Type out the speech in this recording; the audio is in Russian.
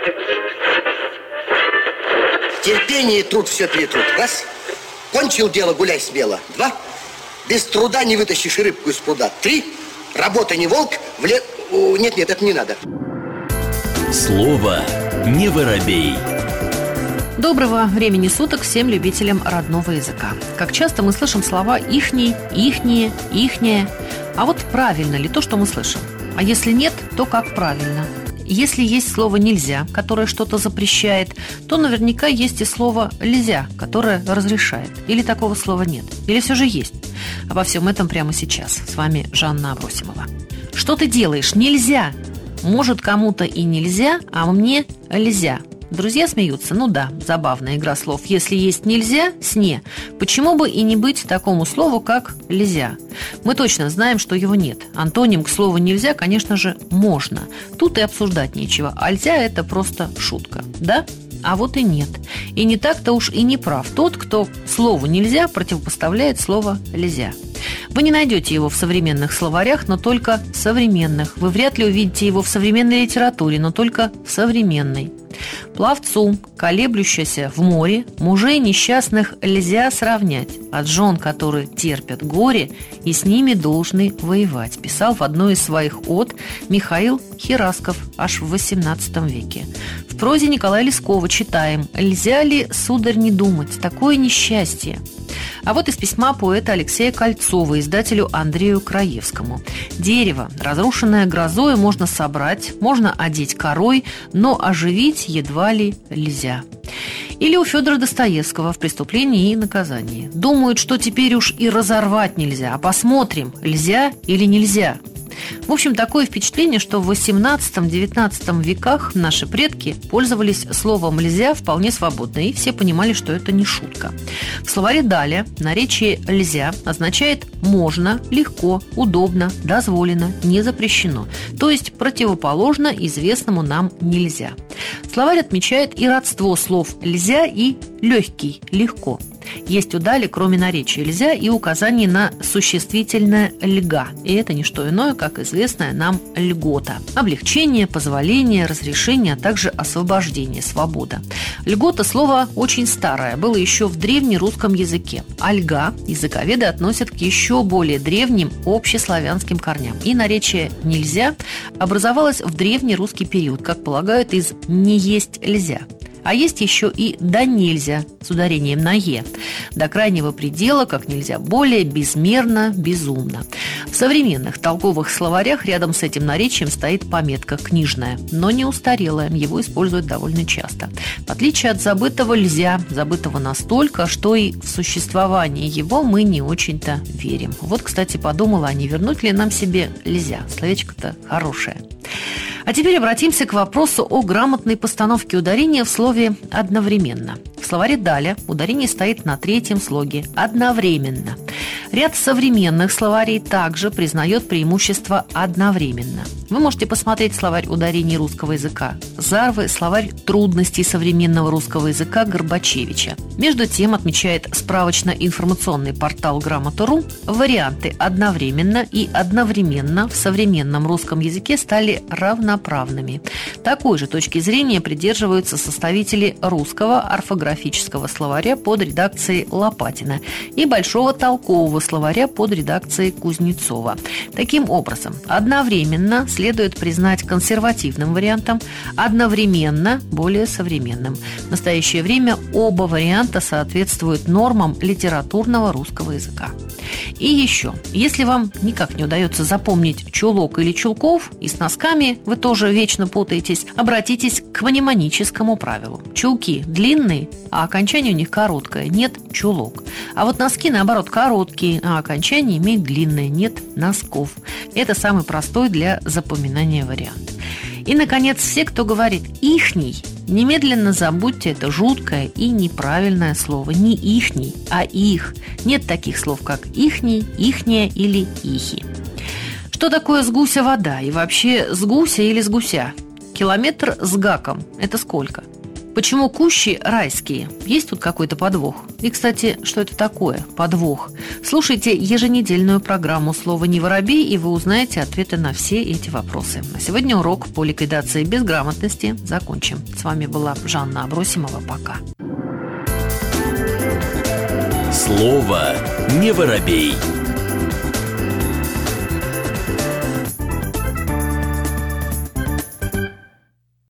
Терпение и труд все перетрут. Раз. Кончил дело, гуляй смело. 2. Без труда не вытащишь рыбку из пруда. 3. Работа не волк, Нет, это не надо. Слово не воробей. Доброго времени суток всем любителям родного языка. Как часто мы слышим слова «ихний», «ихние», «ихняя». А вот правильно ли то, что мы слышим? А если нет, то как правильно? Если есть слово «нельзя», которое что-то запрещает, то наверняка есть и слово «льзя», которое разрешает. Или такого слова нет? Или все же есть? Обо всем этом прямо сейчас. С вами Жанна Абросимова. Что ты делаешь? Нельзя! Может, кому-то и нельзя, а мне льзя. Друзья смеются. Ну да, забавная игра слов. Если есть нельзя, сне, почему бы и не быть такому слову, как льзя? Мы точно знаем, что его нет. Антоним к слову нельзя, конечно же, можно. Тут и обсуждать нечего. А льзя – это просто шутка. Да? А вот и нет. И не так-то уж и не прав тот, кто слову нельзя противопоставляет слово льзя. Вы не найдете его в современных словарях, но только в современных. Вы вряд ли увидите его в современной литературе, но только в современной. Пловцу, колеблющимся в море, мужей несчастных льзя сравнять, от жен, которые терпят горе и с ними должны воевать, писал в одной из своих од Михаил Херасков аж в XVIII веке. В прозе Николая Лескова читаем: «Льзя ли, сударь, не думать, такое несчастье?» А вот из письма поэта Алексея Кольцова издателю Андрею Краевскому. «Дерево, разрушенное грозой, можно собрать, можно одеть корой, но оживить едва ли льзя». Или у Федора Достоевского в «Преступлении и наказании». Думают, что теперь уж и разорвать нельзя, а посмотрим, льзя или нельзя. В общем, такое впечатление, что в XVIII-XIX веках наши предки пользовались словом «льзя» вполне свободно, и все понимали, что это не шутка. В словаре Даля наречие «льзя» означает «можно», «легко», «удобно», «дозволено», «не запрещено», то есть противоположно известному нам «нельзя». Словарь отмечает и родство слов «льзя» и «легкий», «легко». Есть у Дали, кроме наречия «льзя», и указание на существительное «льга». И это не что иное, как известная нам льгота. Облегчение, позволение, разрешение, а также освобождение, свобода. Льгота – слово очень старое, было еще в древнерусском языке. А льга языковеды относят к еще более древним общеславянским корням. И наречие «нельзя» образовалось в древнерусский период, как полагают, из «не есть льзя». А есть еще и «да нельзя» с ударением на «е». До крайнего предела, как нельзя более, безмерно, безумно. В современных толковых словарях рядом с этим наречием стоит пометка «книжная», но не устарелая, его используют довольно часто. В отличие от забытого «льзя», забытого настолько, что и в существование его мы не очень-то верим. Вот, кстати, подумала, а не вернуть ли нам себе «льзя». Словечко-то хорошее. А теперь обратимся к вопросу о грамотной постановке ударения в слове «одновременно». В словаре Даля ударение стоит на третьем слоге «одновременно». Ряд современных словарей также признает преимущество «одновременно». Вы можете посмотреть словарь ударений русского языка Зарвы, словарь трудностей современного русского языка Горбачевича. Между тем, отмечает справочно-информационный портал Грамота.ру, варианты «одновременно» и «одновременно» в современном русском языке стали равноправными. Такой же точки зрения придерживаются составители русского орфографического словаря под редакцией Лопатина и большого толкового словаря под редакцией Кузнецова. Таким образом, одновременно следует признать консервативным вариантом, одновременно более современным. В настоящее время оба варианта соответствуют нормам литературного русского языка. И еще, если вам никак не удается запомнить чулок или чулков, и с носками вы тоже вечно путаетесь, обратитесь к мнемоническому правилу. Чулки длинные, а окончание у них короткое, нет чулок. А вот носки, наоборот, короткие, а окончание имеет длинное, нет носков. Это самый простой для запоминания вариант. И, наконец, все, кто говорит «ихний», немедленно забудьте это жуткое и неправильное слово. Не «ихний», а «их». Нет таких слов, как «ихний», «ихняя» или «ихи». Что такое с гуся вода? И вообще с гуся или с гуся? Километр с гаком – это сколько? Почему кущи райские? Есть тут какой-то подвох? И, кстати, что это такое подвох? Слушайте еженедельную программу «Слово не воробей», и вы узнаете ответы на все эти вопросы. А сегодня урок по ликвидации безграмотности закончим. С вами была Жанна Абросимова. Пока. Слово не воробей.